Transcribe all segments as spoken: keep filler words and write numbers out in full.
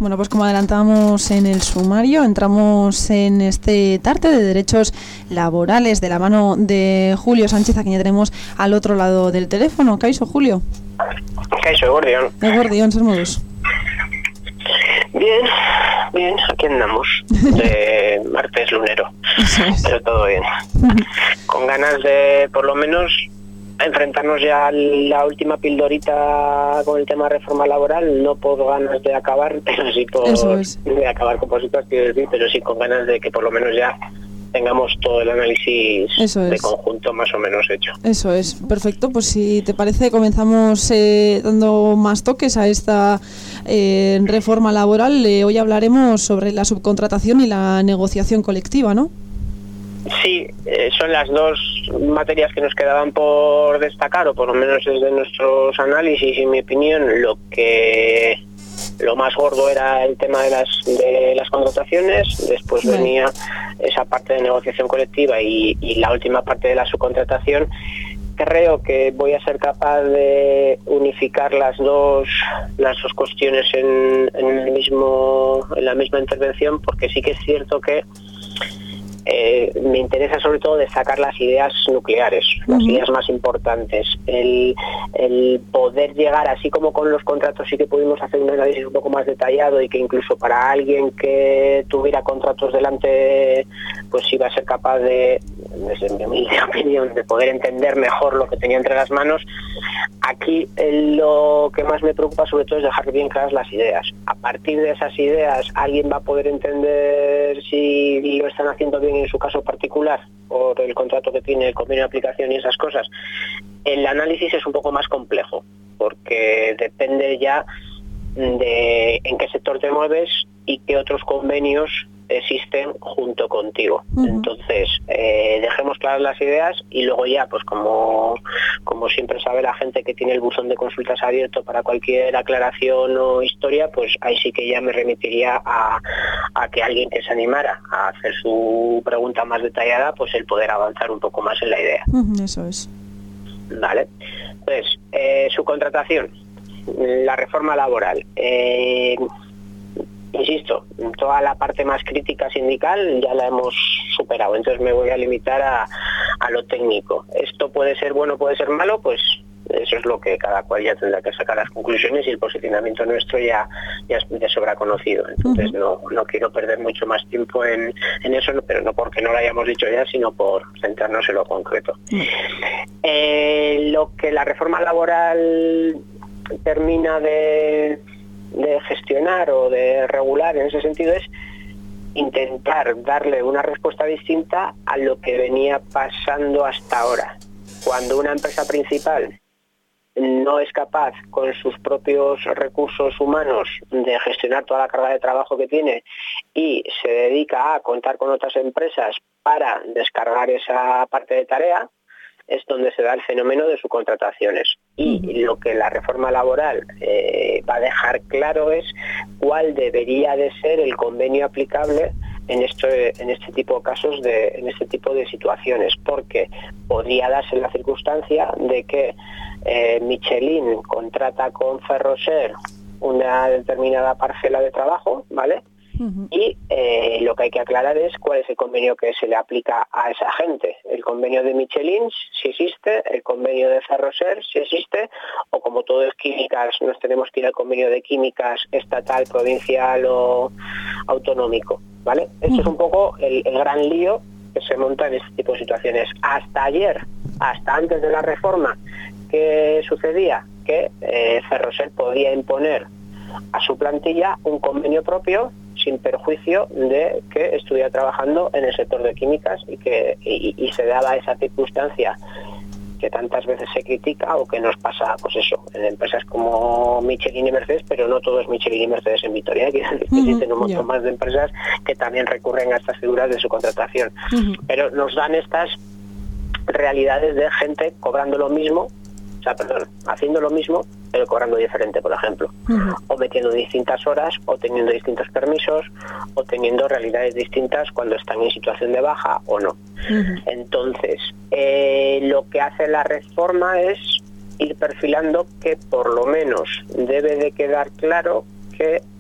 Bueno, pues como adelantamos en el sumario, entramos en este tarte de derechos laborales de la mano de Julio Sánchez, a quien ya tenemos al otro lado del teléfono. Kaixo, Julio. Kaixo, Egordión. Egordión, ser modus. Bien, bien, aquí andamos, de martes lunero, pero todo bien. Con ganas de, por lo menos, enfrentarnos ya a la última pildorita con el tema de reforma laboral, no por ganas de acabar, pero sí por es. de acabar con positivas, quiero decir, pero sí con ganas de que por lo menos ya tengamos todo el análisis de conjunto más o menos hecho. Eso es, perfecto. Pues si te parece, comenzamos eh, dando más toques a esta eh, reforma laboral. Eh, hoy hablaremos sobre la subcontratación y la negociación colectiva, ¿no? Sí, eh, son las dos materias que nos quedaban por destacar, o por lo menos desde nuestros análisis y mi opinión, lo que lo más gordo era el tema de las de las contrataciones, después bueno. venía esa parte de negociación colectiva y, y la última parte de la subcontratación. Creo que voy a ser capaz de unificar las dos las dos cuestiones en, en el mismo en la misma intervención, porque sí que es cierto que Eh, me interesa sobre todo destacar las ideas nucleares, las uh-huh. ideas más importantes, el, el poder llegar, así como con los contratos sí que pudimos hacer un análisis un poco más detallado y que incluso para alguien que tuviera contratos delante pues iba a ser capaz de, desde mi humilde opinión, de poder entender mejor lo que tenía entre las manos. Aquí eh, lo que más me preocupa sobre todo es dejar bien claras las ideas. A partir de esas ideas alguien va a poder entender si lo están haciendo bien en su caso particular por el contrato que tiene, el convenio de aplicación y esas cosas. El análisis es un poco más complejo porque depende ya de en qué sector te mueves y qué otros convenios existen junto contigo. Uh-huh. Entonces, eh, dejemos claras las ideas y luego ya, pues como, como siempre sabe la gente que tiene el buzón de consultas abierto para cualquier aclaración o historia, pues ahí sí que ya me remitiría a, a que alguien que se animara a hacer su pregunta más detallada, pues el poder avanzar un poco más en la idea. Uh-huh, eso es. Vale. Entonces, eh, su contratación, la reforma laboral. Eh, Insisto, toda la parte más crítica sindical ya la hemos superado, entonces me voy a limitar a, a lo técnico. Esto puede ser bueno, puede ser malo, pues eso es lo que cada cual ya tendrá que sacar las conclusiones y el posicionamiento nuestro ya, ya es de sobra conocido. Entonces uh-huh. no, no quiero perder mucho más tiempo en, en eso, pero no porque no lo hayamos dicho ya, sino por centrarnos en lo concreto. Uh-huh. Eh, lo que la reforma laboral termina de... de gestionar o de regular en ese sentido es intentar darle una respuesta distinta a lo que venía pasando hasta ahora. Cuando una empresa principal no es capaz con sus propios recursos humanos de gestionar toda la carga de trabajo que tiene y se dedica a contar con otras empresas para descargar esa parte de tarea, es donde se da el fenómeno de subcontrataciones. Y lo que la reforma laboral eh, va a dejar claro es cuál debería de ser el convenio aplicable en este, en este tipo de casos, de, en este tipo de situaciones, porque podría darse la circunstancia de que eh, Michelin contrata con Ferroser una determinada parcela de trabajo, ¿vale? Uh-huh. Y eh, lo que hay que aclarar es cuál es el convenio que se le aplica a esa gente. El convenio de Michelin, si existe, el convenio de Ferroser, si existe, o como todo es químicas, nos tenemos que ir al convenio de químicas estatal, provincial o autonómico, ¿vale? Uh-huh. Esto es un poco el, el gran lío que se monta en este tipo de situaciones. Hasta ayer, hasta antes de la reforma, ¿qué sucedía? Que eh, Ferroser podía imponer a su plantilla un convenio propio sin perjuicio de que estuviera trabajando en el sector de químicas y que y, y se daba esa circunstancia que tantas veces se critica o que nos pasa, pues eso, en empresas como Michelin y Mercedes, pero no todo es Michelin y Mercedes en Vitoria, quiere decir que uh-huh, existen un montón yeah. más de empresas que también recurren a estas figuras de su contratación. Uh-huh. Pero nos dan estas realidades de gente cobrando lo mismo, o sea, perdón, haciendo lo mismo, pero cobrando diferente, por ejemplo. Uh-huh. O metiendo distintas horas, o teniendo distintos permisos, o teniendo realidades distintas cuando están en situación de baja o no. Uh-huh. Entonces, eh, lo que hace la reforma es ir perfilando que por lo menos debe de quedar claro que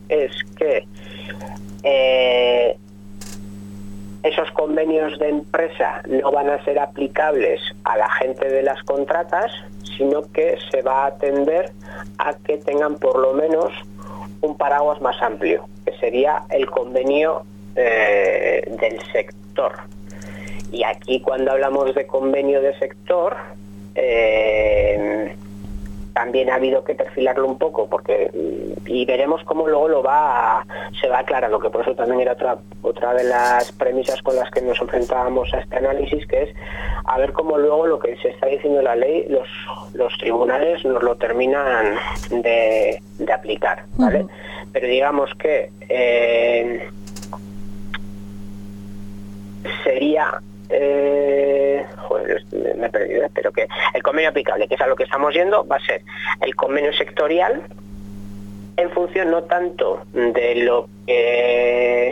es que eh, esos convenios de empresa no van a ser aplicables a la gente de las contratas, sino que se va a atender a que tengan por lo menos un paraguas más amplio, que sería el convenio eh, del sector. Y aquí, cuando hablamos de convenio de sector, eh, también ha habido que perfilarlo un poco, porque y veremos cómo luego lo va a, se va aclarando, que por eso también era otra otra de las premisas con las que nos enfrentábamos a este análisis, que es a ver cómo luego lo que se está diciendo en la ley los los tribunales nos lo terminan de, de aplicar, ¿vale? Uh-huh. Pero digamos que eh, sería Eh, joder, me he perdido, pero que el convenio aplicable, que es a lo que estamos yendo, va a ser el convenio sectorial en función no tanto de lo que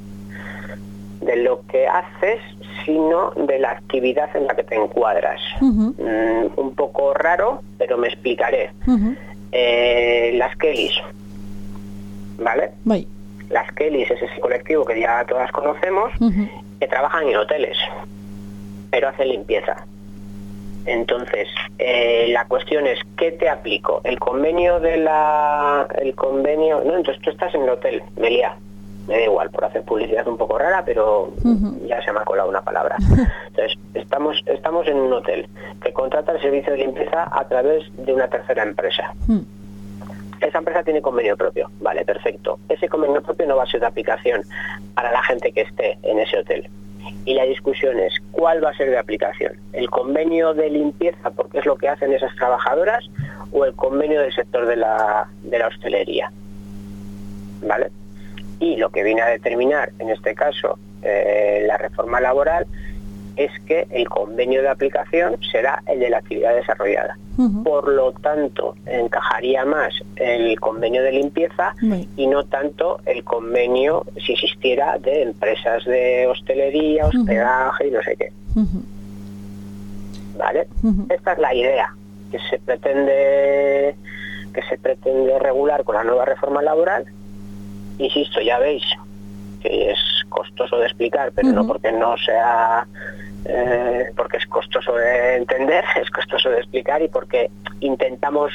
de lo que haces, sino de la actividad en la que te encuadras. Uh-huh. Mm, un poco raro, pero me explicaré. Uh-huh. Eh, las Kellys, ¿vale? Bye. Las Kellys es ese colectivo que ya todas conocemos, uh-huh, que trabajan en hoteles, pero hacen limpieza. Entonces, eh, la cuestión es, ¿qué te aplico? El convenio de la... el convenio... No, entonces tú estás en el hotel, Meliá. Me da igual, por hacer publicidad un poco rara, pero uh-huh, ya se me ha colado una palabra. Entonces, estamos estamos en un hotel que contrata el servicio de limpieza a través de una tercera empresa. Uh-huh. Esa empresa tiene convenio propio, vale, perfecto. Ese convenio propio no va a ser de aplicación para la gente que esté en ese hotel. Y la discusión es, ¿cuál va a ser de aplicación? ¿El convenio de limpieza, porque es lo que hacen esas trabajadoras, o el convenio del sector de la, de la hostelería? ¿Vale? Y lo que viene a determinar, en este caso, eh, la reforma laboral, es que el convenio de aplicación será el de la actividad desarrollada. Uh-huh. Por lo tanto, encajaría más el convenio de limpieza, uh-huh, y no tanto el convenio, si existiera, de empresas de hostelería, hospedaje, uh-huh, y no sé qué. Uh-huh. ¿Vale? Uh-huh. Esta es la idea que se pretende que se pretende regular con la nueva reforma laboral. Insisto, ya veis que es costoso de explicar, pero uh-huh, no porque no sea eh, porque es costoso de entender, es costoso de explicar, y porque intentamos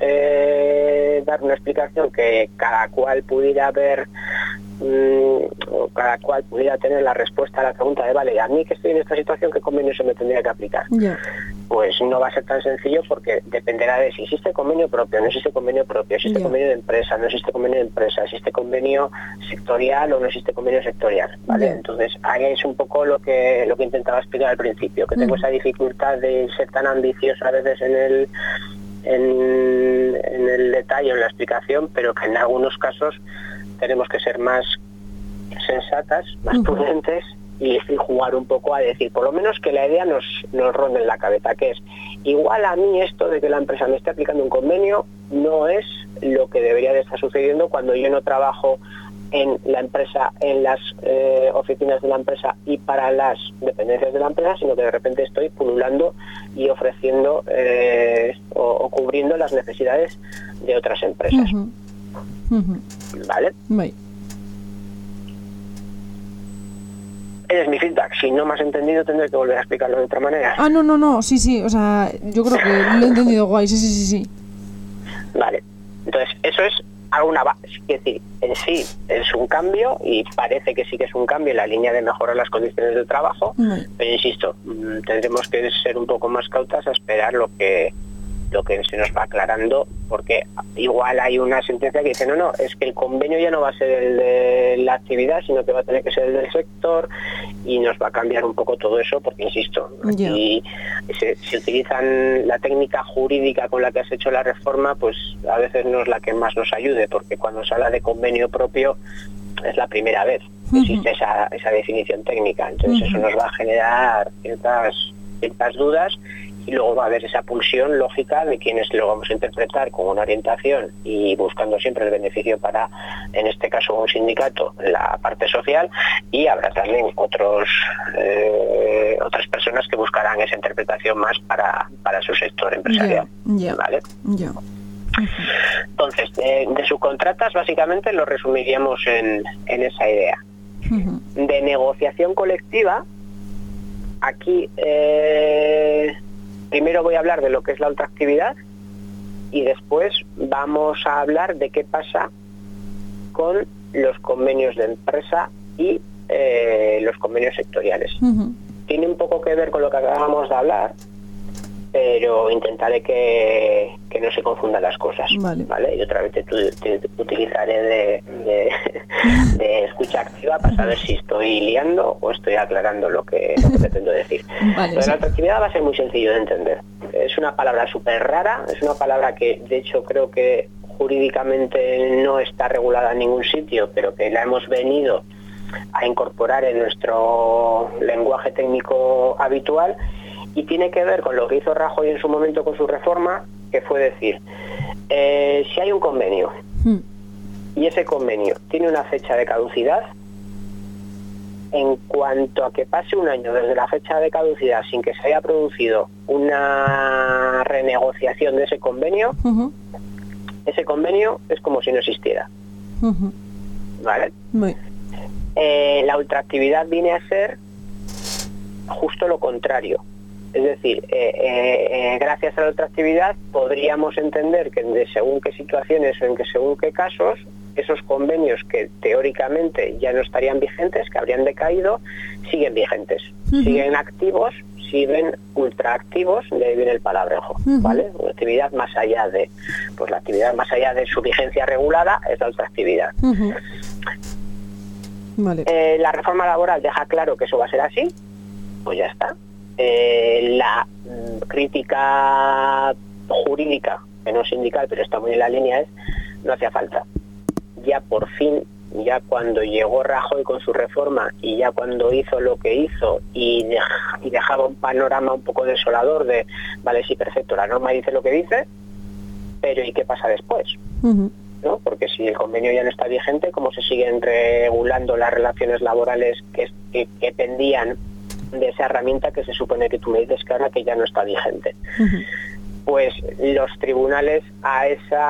eh, dar una explicación que cada cual pudiera ver, mmm, o cada cual pudiera tener la respuesta a la pregunta de, vale, a mí que estoy en esta situación, ¿qué convenio se me tendría que aplicar? Yeah. Pues no va a ser tan sencillo, porque dependerá de si existe convenio propio, no existe convenio propio, existe yeah. convenio de empresa, no existe convenio de empresa, existe convenio sectorial o no existe convenio sectorial, ¿vale? Yeah. Entonces ahí es un poco lo que lo que intentaba explicar al principio, que mm. tengo esa dificultad de ser tan ambicioso a veces en el en, en el detalle, en la explicación, pero que en algunos casos tenemos que ser más sensatas, más mm. prudentes, y jugar un poco a decir, por lo menos que la idea nos, nos ronde en la cabeza, que es, igual a mí esto de que la empresa me esté aplicando un convenio no es lo que debería de estar sucediendo cuando yo no trabajo en la empresa, en las eh, oficinas de la empresa y para las dependencias de la empresa, sino que de repente estoy pululando y ofreciendo eh, o, o cubriendo las necesidades de otras empresas. Uh-huh. Uh-huh. ¿Vale? Muy. Ese es mi feedback. Si no me has entendido, tendré que volver a explicarlo de otra manera. Ah, no, no, no, sí, sí, o sea, yo creo que lo he entendido guay, sí, sí, sí, sí. Vale, entonces, eso es alguna base, es decir, en sí es un cambio, y parece que sí que es un cambio en la línea de mejorar las condiciones de trabajo, mm. pero insisto, tendremos que ser un poco más cautas a esperar lo que lo que se nos va aclarando, porque igual hay una sentencia que dice, no, no, es que el convenio ya no va a ser el de la actividad, sino que va a tener que ser el del sector, y nos va a cambiar un poco todo eso, porque insisto, aquí se, se utilizan la técnica jurídica con la que has hecho la reforma, pues a veces no es la que más nos ayude, porque cuando se habla de convenio propio es la primera vez que existe uh-huh. esa, esa definición técnica, entonces uh-huh. eso nos va a generar ciertas, ciertas dudas. Y luego va a haber esa pulsión lógica de quienes lo vamos a interpretar con una orientación y buscando siempre el beneficio para, en este caso, un sindicato, la parte social, y habrá también otros eh, otras personas que buscarán esa interpretación más para, para su sector empresarial. Yeah, yeah, ¿vale? Yeah. Entonces, de, de subcontratas básicamente lo resumiríamos en, en esa idea. Uh-huh. De negociación colectiva, aquí eh, primero voy a hablar de lo que es la ultraactividad y después vamos a hablar de qué pasa con los convenios de empresa y eh, los convenios sectoriales. Uh-huh. Tiene un poco que ver con lo que acabamos de hablar, pero intentaré que, que no se confundan las cosas, vale, ¿vale? Y otra vez te, te, te utilizaré de, de, de escucha activa para saber si estoy liando o estoy aclarando lo que, lo que pretendo decir. Vale, Pero sí. La ultraactividad va a ser muy sencillo de entender. Es una palabra súper rara, es una palabra que de hecho creo que jurídicamente no está regulada en ningún sitio, pero que la hemos venido a incorporar en nuestro lenguaje técnico habitual. Y tiene que ver con lo que hizo Rajoy en su momento con su reforma, que fue decir, eh, si hay un convenio mm. y ese convenio tiene una fecha de caducidad, en cuanto a que pase un año desde la fecha de caducidad sin que se haya producido una renegociación de ese convenio, uh-huh. ese convenio es como si no existiera. Uh-huh. ¿Vale? Muy. Eh, la ultraactividad viene a ser justo lo contrario. Es decir, eh, eh, gracias a la ultraactividad podríamos entender que de según qué situaciones o en que según qué casos, esos convenios que teóricamente ya no estarían vigentes, que habrían decaído, siguen vigentes, uh-huh. siguen activos, siguen ultraactivos, de ahí viene el palabrejo, uh-huh. ¿vale? Una actividad más allá de, pues la actividad más allá de su vigencia regulada es la ultraactividad. Uh-huh. Vale. Eh, la reforma laboral deja claro que eso va a ser así, pues ya está. Eh, la mm, crítica jurídica, que no es sindical, pero está muy en la línea, es no hacía falta. Ya por fin, ya cuando llegó Rajoy con su reforma y ya cuando hizo lo que hizo y, dej- y dejaba un panorama un poco desolador de, vale, sí, perfecto, la norma dice lo que dice, pero ¿y qué pasa después? Uh-huh. ¿No? Porque si el convenio ya no está vigente, ¿cómo se siguen regulando las relaciones laborales que, que, que pendían de esa herramienta que se supone que tú me dices que ahora que ya no está vigente? Uh-huh. Pues los tribunales a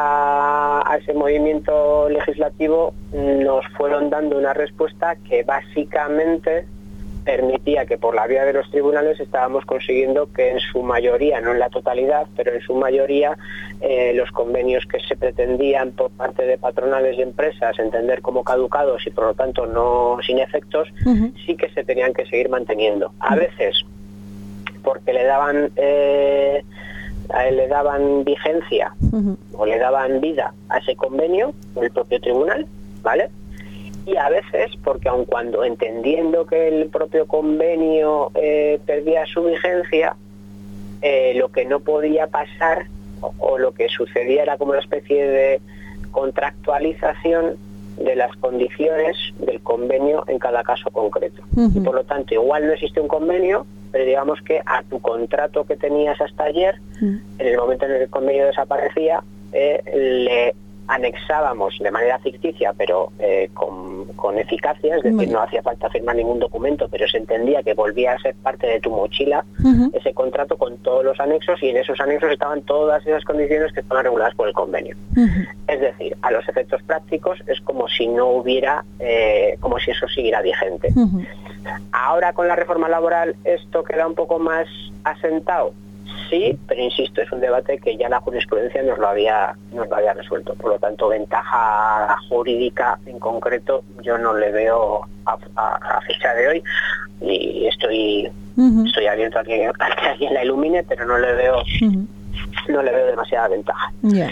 esa a ese movimiento legislativo nos fueron dando una respuesta que básicamente permitía que por la vía de los tribunales estábamos consiguiendo que en su mayoría, no en la totalidad, pero en su mayoría eh, los convenios que se pretendían por parte de patronales y empresas entender como caducados y por lo tanto no sin efectos, uh-huh. sí que se tenían que seguir manteniendo. A veces porque le daban eh, a él le daban vigencia uh-huh. o le daban vida a ese convenio el propio tribunal, ¿vale? Y a veces porque aun cuando entendiendo que el propio convenio eh, perdía su vigencia, eh, lo que no podía pasar o, o lo que sucedía era como una especie de contractualización de las condiciones del convenio en cada caso concreto. Uh-huh. Y por lo tanto, igual no existe un convenio, pero digamos que a tu contrato que tenías hasta ayer, uh-huh. en el momento en el que el convenio desaparecía, eh, le anexábamos de manera ficticia, pero eh, con, con eficacia, es decir, bueno. no hacía falta firmar ningún documento, pero se entendía que volvía a ser parte de tu mochila uh-huh. ese contrato con todos los anexos, y en esos anexos estaban todas esas condiciones que estaban reguladas por el convenio. Uh-huh. Es decir, a los efectos prácticos es como si no hubiera, eh, como si eso siguiera vigente. Uh-huh. Ahora con la reforma laboral esto queda un poco más asentado. Sí, pero insisto, es un debate que ya la jurisprudencia nos lo había nos lo había resuelto. Por lo tanto, ventaja jurídica en concreto yo no le veo a, a, a fecha de hoy, y estoy uh-huh. estoy abierto a que, a que alguien la ilumine, pero no le veo uh-huh. no le veo demasiada ventaja. Yeah.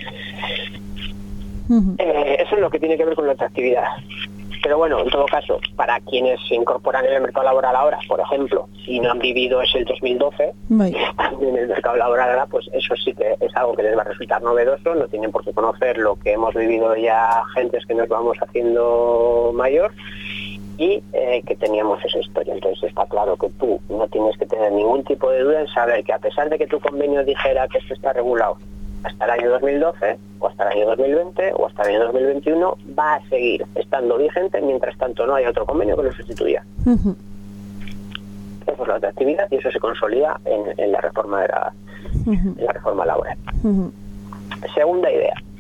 Uh-huh. Eh, eso es lo que tiene que ver con la atractividad. Pero bueno, en todo caso, para quienes se incorporan en el mercado laboral ahora, por ejemplo, si no han vivido ese el dos mil doce, right. en el mercado laboral ahora, pues eso sí que es algo que les va a resultar novedoso, no tienen por qué conocer lo que hemos vivido ya gentes que nos vamos haciendo mayor y eh, que teníamos esa historia. Entonces está claro que tú no tienes que tener ningún tipo de duda en saber que a pesar de que tu convenio dijera que esto está regulado hasta el año dos mil doce, o hasta el año dos mil veinte, o hasta el año dos mil veintiuno, va a seguir estando vigente, mientras tanto no hay otro convenio que lo sustituya. Uh-huh. Eso es la atractividad y eso se consolida en, en la reforma de la, uh-huh. en la reforma laboral. Uh-huh. Segunda idea,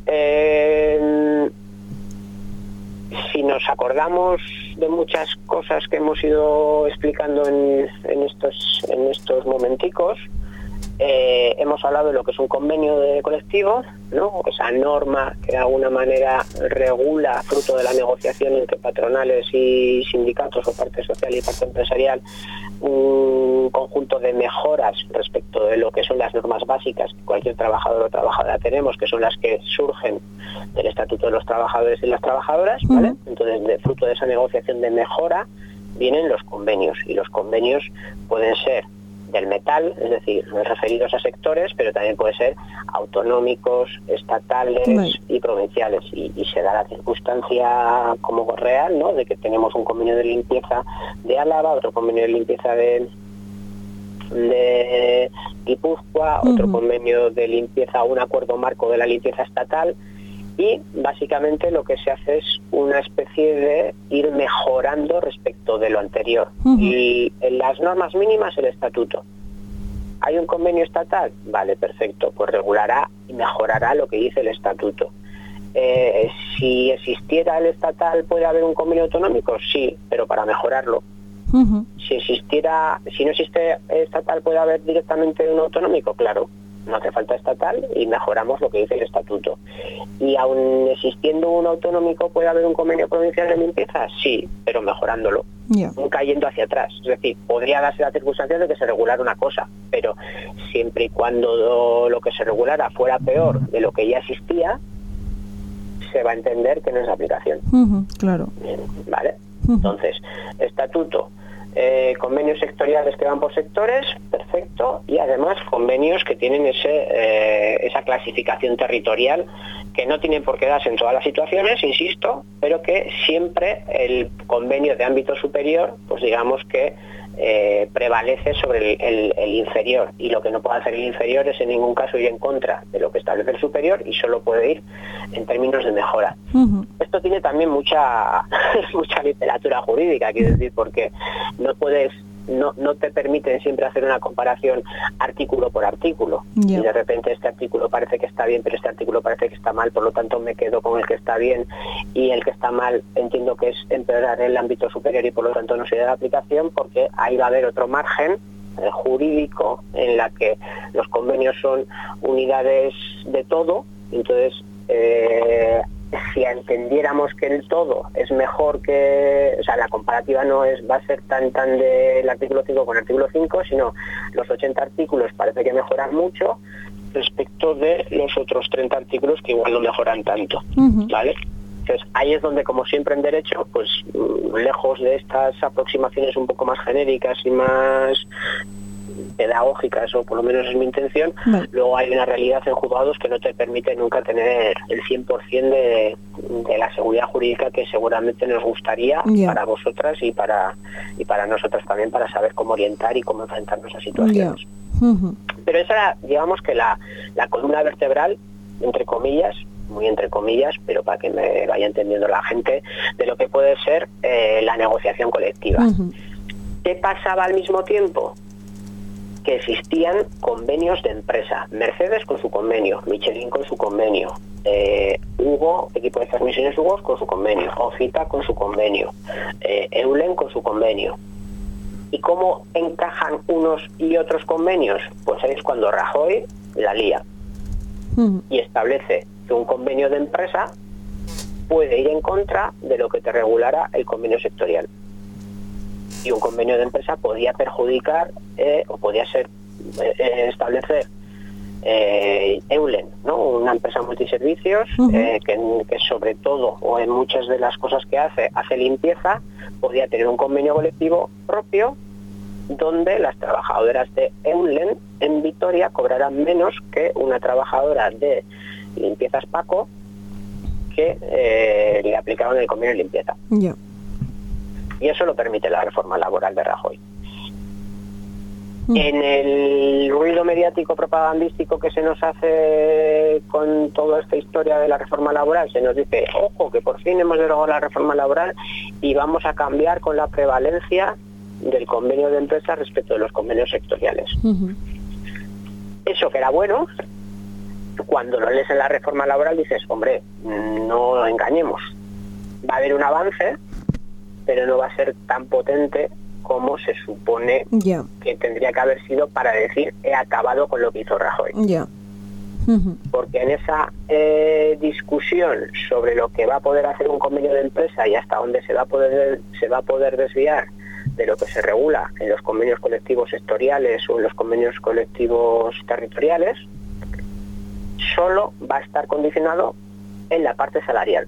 Eh, si nos acordamos de muchas cosas que hemos ido explicando en, en estos en estos momenticos, eh, hemos hablado de lo que es un convenio de colectivo, ¿no? Esa norma que de alguna manera regula, fruto de la negociación entre patronales y sindicatos, o parte social y parte empresarial, un conjunto de mejoras respecto de lo que son las normas básicas que cualquier trabajador o trabajadora tenemos, que son las que surgen del Estatuto de los Trabajadores y las Trabajadoras, ¿vale? Uh-huh. Entonces, de, fruto de esa negociación de mejora, vienen los convenios, y los convenios pueden ser del metal, es decir, referidos a sectores, pero también puede ser autonómicos, estatales right. y provinciales, y, y se da la circunstancia como real, ¿no?, de que tenemos un convenio de limpieza de Álava, otro convenio de limpieza de de Guipúzcoa, uh-huh. otro convenio de limpieza, un acuerdo marco de la limpieza estatal, y básicamente lo que se hace es una especie de ir mejorando respecto de lo anterior. Uh-huh. Y en las normas mínimas, el estatuto. ¿Hay un convenio estatal? Vale, perfecto, pues regulará y mejorará lo que dice el estatuto. Eh, si existiera el estatal, ¿puede haber un convenio autonómico? Sí, pero para mejorarlo. Uh-huh. Si existiera, si no existe estatal, ¿puede haber directamente un autonómico? Claro. No hace falta estatal y mejoramos lo que dice el estatuto. Y aun existiendo un autonómico, ¿puede haber un convenio provincial de limpieza? Sí, pero mejorándolo, yeah. nunca yendo hacia atrás. Es decir, podría darse la circunstancia de que se regulara una cosa, pero siempre y cuando lo que se regulara fuera peor de lo que ya existía, se va a entender que no es aplicación. Uh-huh, claro. Bien, ¿vale? Uh-huh. Entonces, estatuto. Eh, convenios sectoriales que van por sectores, perfecto, y además convenios que tienen ese eh, esa clasificación territorial, que no tienen por qué darse en todas las situaciones, insisto, pero que siempre el convenio de ámbito superior, pues digamos que eh, prevalece sobre el, el, el inferior, y lo que no puede hacer el inferior es en ningún caso ir en contra de lo que establece el superior, y solo puede ir en términos de mejora. Uh-huh. Esto tiene también mucha mucha literatura jurídica, quiero decir, porque no puedes no no te permiten siempre hacer una comparación artículo por artículo, yeah. y de repente este artículo parece que está bien, pero este artículo parece que está mal, por lo tanto me quedo con el que está bien, y el que está mal entiendo que es empeorar el ámbito superior y por lo tanto no se da la aplicación, porque ahí va a haber otro margen eh, jurídico en la que los convenios son unidades de todo. Entonces eh, si entendiéramos que el todo es mejor que, o sea, la comparativa no es va a ser tan tan del artículo cinco con el artículo cinco, sino los ochenta artículos parece que mejoran mucho respecto de los otros treinta artículos que igual no mejoran tanto, uh-huh. ¿vale? Entonces ahí es donde, como siempre en derecho, pues lejos de estas aproximaciones un poco más genéricas y más pedagógicas, o por lo menos es mi intención, vale. Luego hay una realidad en juzgados que no te permite nunca tener el cien por ciento de, de la seguridad jurídica que seguramente nos gustaría, yeah. para vosotras y para y para nosotras también, para saber cómo orientar y cómo enfrentarnos a situaciones. Yeah. Uh-huh. Pero esa era, digamos que la, la columna vertebral, entre comillas, muy entre comillas, pero para que me vaya entendiendo la gente, de lo que puede ser eh, la negociación colectiva. Uh-huh. ¿Qué pasaba al mismo tiempo? Que existían convenios de empresa. Mercedes con su convenio, Michelin con su convenio, eh, Hugo, equipo de transmisiones Hugo con su convenio, Ofita con su convenio, eh, Eulen con su convenio. ¿Y cómo encajan unos y otros convenios? Pues ahí es cuando Rajoy la lía mm. y establece que un convenio de empresa puede ir en contra de lo que te regulara el convenio sectorial. Y un convenio de empresa podía perjudicar eh, o podía ser eh, establecer eh, Eulen, ¿no? Una empresa multiservicios, uh-huh. eh, que, que sobre todo o en muchas de las cosas que hace hace limpieza, podía tener un convenio colectivo propio donde las trabajadoras de Eulen en Vitoria cobrarán menos que una trabajadora de Limpiezas Paco que eh, le aplicaban el convenio de limpieza. Yeah. Y eso lo permite la reforma laboral de Rajoy. Mm. En el ruido mediático propagandístico que se nos hace con toda esta historia de la reforma laboral, se nos dice, ojo, que por fin hemos derogado la reforma laboral y vamos a cambiar con la prevalencia del convenio de empresa respecto de los convenios sectoriales. Uh-huh. Eso que era bueno, cuando lo lees en la reforma laboral dices, hombre, no engañemos, va a haber un avance, pero no va a ser tan potente como se supone yeah. que tendría que haber sido para decir he acabado con lo que hizo Rajoy. Yeah. Uh-huh. Porque en esa eh, discusión sobre lo que va a poder hacer un convenio de empresa y hasta dónde se va a poder se va a poder desviar de lo que se regula en los convenios colectivos sectoriales o en los convenios colectivos territoriales, solo va a estar condicionado en la parte salarial.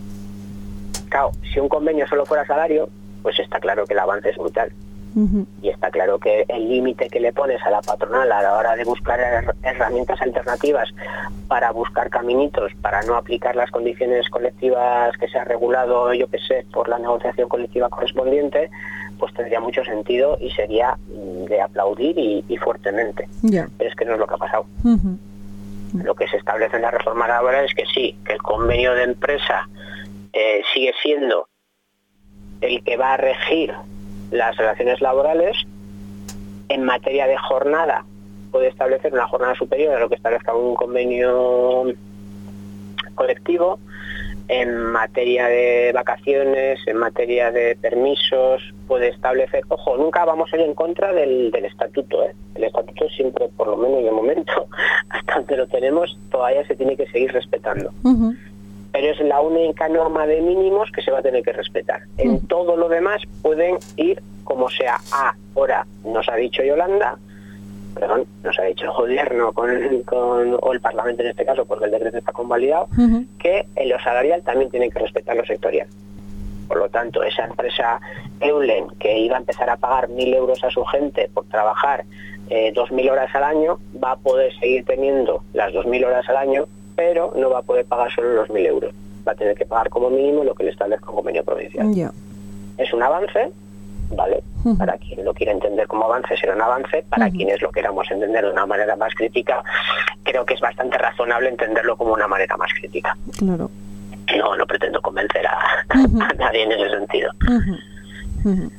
Claro, si un convenio solo fuera salario, pues está claro que el avance es brutal. Uh-huh. Y está claro que el límite que le pones a la patronal a la hora de buscar her- herramientas alternativas para buscar caminitos, para no aplicar las condiciones colectivas que se ha regulado, yo que sé, por la negociación colectiva correspondiente, pues tendría mucho sentido y sería de aplaudir y, y fuertemente. Yeah. Pero es que no es lo que ha pasado. Uh-huh. Lo que se establece en la reforma laboral es que sí, que el convenio de empresa eh, sigue siendo el que va a regir las relaciones laborales. En materia de jornada puede establecer una jornada superior a lo que establezca un convenio colectivo. En materia de vacaciones, en materia de permisos, puede establecer, ojo, nunca vamos a ir en contra del, del estatuto, ¿eh? El estatuto siempre, por lo menos de momento, hasta donde lo tenemos, todavía se tiene que seguir respetando. Uh-huh. Pero es la única norma de mínimos que se va a tener que respetar. En uh-huh. todo lo demás pueden ir como sea. Ahora nos ha dicho Yolanda, perdón, nos ha dicho el gobierno con, con, o el Parlamento en este caso, porque el decreto está convalidado, uh-huh. que en lo salarial también tienen que respetar lo sectorial. Por lo tanto, esa empresa Eulen, que iba a empezar a pagar mil euros a su gente por trabajar eh, dos mil horas al año, va a poder seguir teniendo las dos mil horas al año, pero no va a poder pagar solo los mil euros. Va a tener que pagar como mínimo lo que le establezca un convenio provincial. Yeah. Es un avance, ¿vale? Uh-huh. Para quien lo quiera entender como avance, será un avance. Para uh-huh. quienes lo queramos entender de una manera más crítica, creo que es bastante razonable entenderlo como una manera más crítica. Claro. No, no pretendo convencer a, uh-huh. a nadie en ese sentido. Uh-huh. Uh-huh.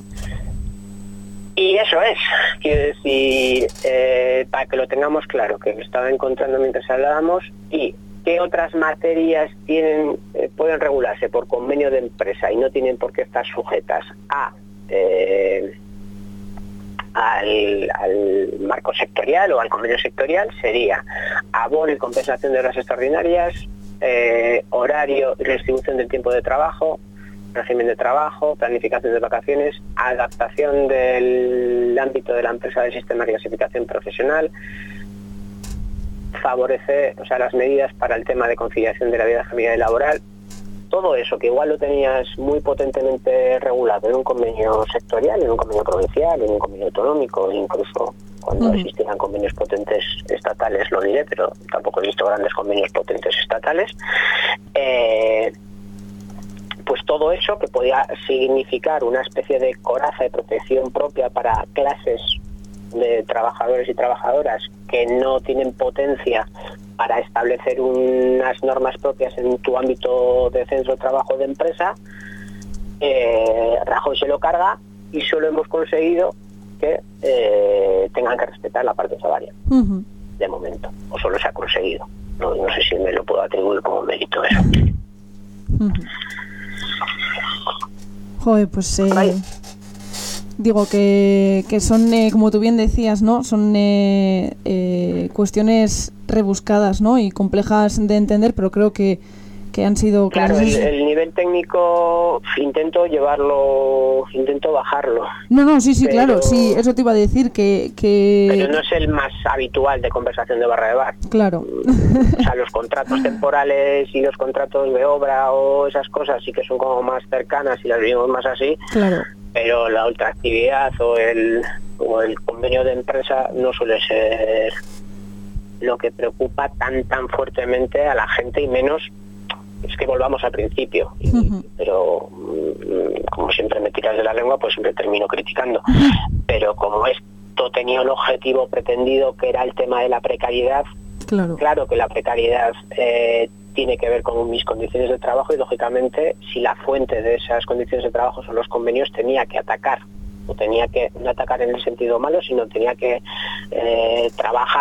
Y eso es, quiero decir, eh, para que lo tengamos claro, que lo estaba encontrando mientras hablábamos, y qué otras materias tienen eh, pueden regularse por convenio de empresa y no tienen por qué estar sujetas a eh, al, al marco sectorial o al convenio sectorial. Sería abono y compensación de horas extraordinarias, eh, horario y distribución del tiempo de trabajo, régimen de trabajo, planificación de vacaciones, adaptación del ámbito de la empresa del sistema de clasificación profesional, favorece, o sea, las medidas para el tema de conciliación de la vida familiar y laboral. Todo eso que igual lo tenías muy potentemente regulado en un convenio sectorial, en un convenio provincial, en un convenio autonómico, incluso cuando uh-huh. existieran convenios potentes estatales, lo diré, pero tampoco he visto grandes convenios potentes estatales. Eh, pues todo eso que podía significar una especie de coraza de protección propia para clases de trabajadores y trabajadoras que no tienen potencia para establecer unas normas propias en tu ámbito de centro de trabajo de empresa, eh, Rajoy se lo carga y solo hemos conseguido que eh, tengan que respetar la parte salarial, uh-huh. de momento, o solo se ha conseguido. No, no sé si me lo puedo atribuir como mérito eso. Uh-huh. Joder, pues eh, digo que, que son, eh, como tú bien decías, ¿no? Son eh, eh, cuestiones rebuscadas, ¿no? Y complejas de entender, pero creo que, que han sido... Claro, el, el nivel técnico intento llevarlo, intento bajarlo. No, no, sí, sí, pero, claro, sí, eso te iba a decir que, que... Pero no es el más habitual de conversación de barra de bar. Claro. O sea, los contratos temporales y los contratos de obra o esas cosas sí que son como más cercanas y las vivimos más así. Claro. Pero la ultraactividad o el, o el convenio de empresa no suele ser lo que preocupa tan tan fuertemente a la gente, y menos es que volvamos al principio, y, uh-huh. pero como siempre me tiras de la lengua, pues siempre termino criticando. Uh-huh. Pero como esto tenía un objetivo pretendido que era el tema de la precariedad, claro, claro que la precariedad eh, tiene que ver con mis condiciones de trabajo, y lógicamente si la fuente de esas condiciones de trabajo son los convenios, tenía que atacar, o tenía que no atacar en el sentido malo, sino tenía que eh, trabajar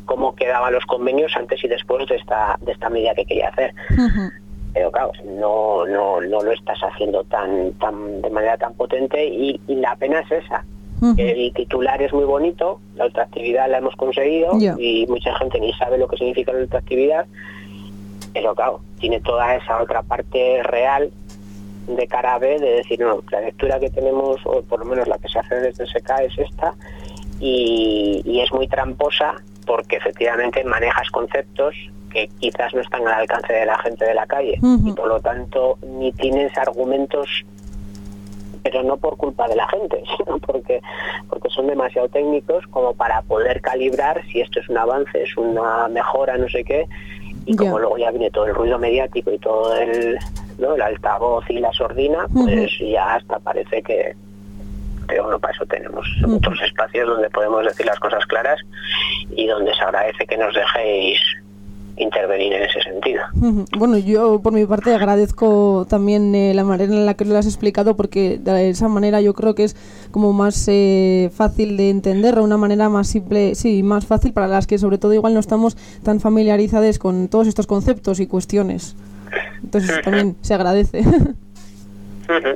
cómo quedaban los convenios antes y después de esta de esta medida que quería hacer. Uh-huh. Pero claro, no no no lo estás haciendo tan tan de manera tan potente y, y la pena es esa. Uh-huh. El titular es muy bonito, la ultraactividad la hemos conseguido, yeah. y mucha gente ni sabe lo que significa la ultraactividad, pero claro, tiene toda esa otra parte real de cara a B, de decir, no, la lectura que tenemos, o por lo menos la que se hace desde S K, es esta, y, y es muy tramposa porque efectivamente manejas conceptos que quizás no están al alcance de la gente de la calle, uh-huh. y por lo tanto ni tienes argumentos, pero no por culpa de la gente, sino porque porque son demasiado técnicos como para poder calibrar si esto es un avance, es una mejora, no sé qué, y como yeah. luego ya viene todo el ruido mediático y todo el, ¿no?, el altavoz y la sordina, pues uh-huh. ya hasta parece que... Pero bueno, para eso tenemos uh-huh. otros espacios donde podemos decir las cosas claras y donde se agradece que nos dejéis intervenir en ese sentido. Uh-huh. Bueno, yo por mi parte agradezco también eh, la manera en la que lo has explicado, porque de esa manera yo creo que es como más eh, fácil de entender, una manera más simple, sí, más fácil para las que sobre todo igual no estamos tan familiarizadas con todos estos conceptos y cuestiones. Entonces uh-huh. también se agradece. Uh-huh.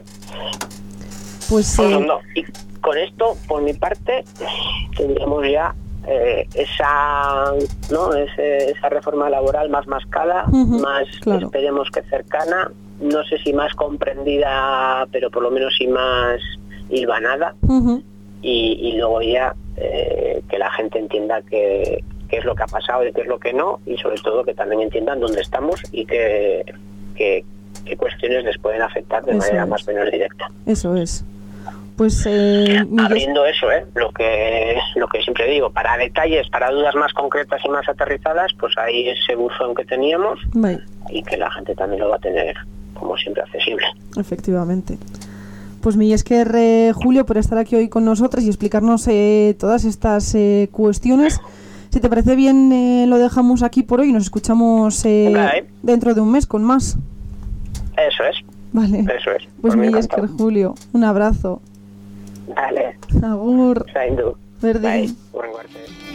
Pues, pues eh, no. Y con esto, por mi parte, tendríamos ya Eh, esa no Ese, esa reforma laboral más mascada, uh-huh, más claro. esperemos que cercana, no sé si más comprendida, pero por lo menos sí más hilvanada, uh-huh. y, y luego ya eh, que la gente entienda que qué es lo que ha pasado y qué es lo que no, y sobre todo que también entiendan dónde estamos y que, que, qué cuestiones les pueden afectar de Eso manera es. más o menos directa. Eso es. Pues eh, abriendo eso, ¿eh? lo que lo que siempre digo, para detalles, para dudas más concretas y más aterrizadas, pues hay ese buzón que teníamos, Bye. y que la gente también lo va a tener, como siempre, accesible. Efectivamente. Pues mi esker, eh, Julio, por estar aquí hoy con nosotros y explicarnos eh, todas estas eh, cuestiones. Si te parece bien, eh, lo dejamos aquí por hoy y nos escuchamos eh, vale. dentro de un mes con más. Eso es. Vale. Eso es. Pues mi esker, Julio, un abrazo. Dale. Agur. Zaindu. Berdin. Bai, urrengo arte.